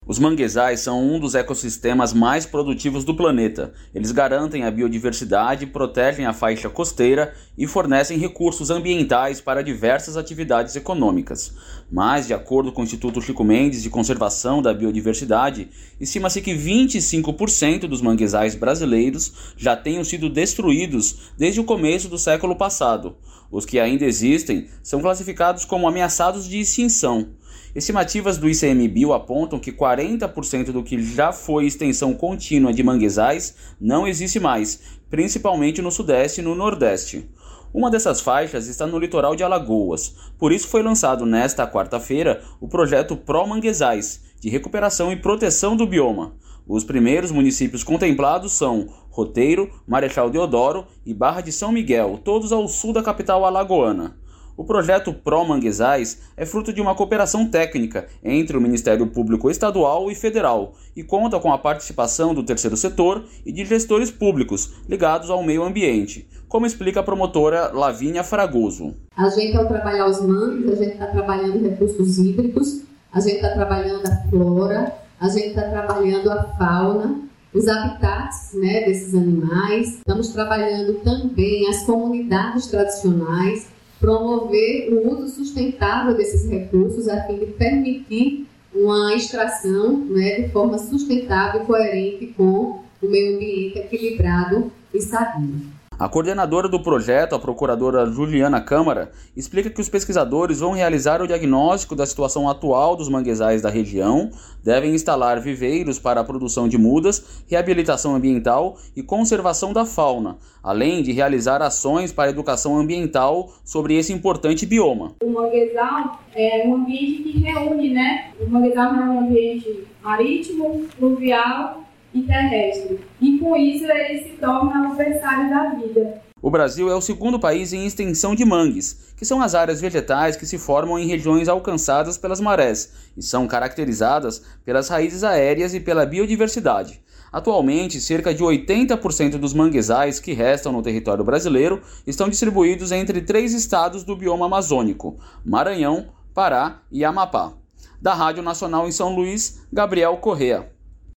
Os manguezais são um dos ecossistemas mais produtivos do planeta. Eles garantem a biodiversidade, protegem a faixa costeira e fornecem recursos ambientais para diversas atividades econômicas. Mas, de acordo com o Instituto Chico Mendes de Conservação da Biodiversidade, estima-se que 25% dos manguezais brasileiros já tenham sido destruídos desde o começo do século passado. Os que ainda existem são classificados como ameaçados de extinção. Estimativas do ICMBio apontam que 40% do que já foi extensão contínua de manguezais não existe mais, principalmente no Sudeste e no Nordeste. Uma dessas faixas está no litoral de Alagoas, por isso foi lançado nesta quarta-feira o projeto Pró-Manguezais, de recuperação e proteção do bioma. Os primeiros municípios contemplados são Roteiro, Marechal Deodoro e Barra de São Miguel, todos ao sul da capital alagoana. O projeto Pró-Manguezais é fruto de uma cooperação técnica entre o Ministério Público Estadual e Federal e conta com a participação do terceiro setor e de gestores públicos ligados ao meio ambiente, como explica a promotora Lavínia Fragoso. A gente, ao trabalhar os mangues, a gente está trabalhando recursos hídricos, a gente está trabalhando a flora, a gente está trabalhando a fauna, os habitats, desses animais, estamos trabalhando também as comunidades tradicionais, promover o uso sustentável desses recursos a fim de permitir uma extração de forma sustentável e coerente com o meio ambiente equilibrado e sadio. A coordenadora do projeto, a procuradora Juliana Câmara, explica que os pesquisadores vão realizar o diagnóstico da situação atual dos manguezais da região, devem instalar viveiros para a produção de mudas, reabilitação ambiental e conservação da fauna, além de realizar ações para a educação ambiental sobre esse importante bioma. O manguezal é um ambiente que reúne, O manguezal é um ambiente marítimo, fluvial e terrestre. E com isso ele se torna o berçário da vida. O Brasil é o segundo país em extensão de mangues, que são as áreas vegetais que se formam em regiões alcançadas pelas marés e são caracterizadas pelas raízes aéreas e pela biodiversidade. Atualmente, cerca de 80% dos manguezais que restam no território brasileiro estão distribuídos entre 3 estados do bioma amazônico: Maranhão, Pará e Amapá. Da Rádio Nacional em São Luís, Gabriel Correa.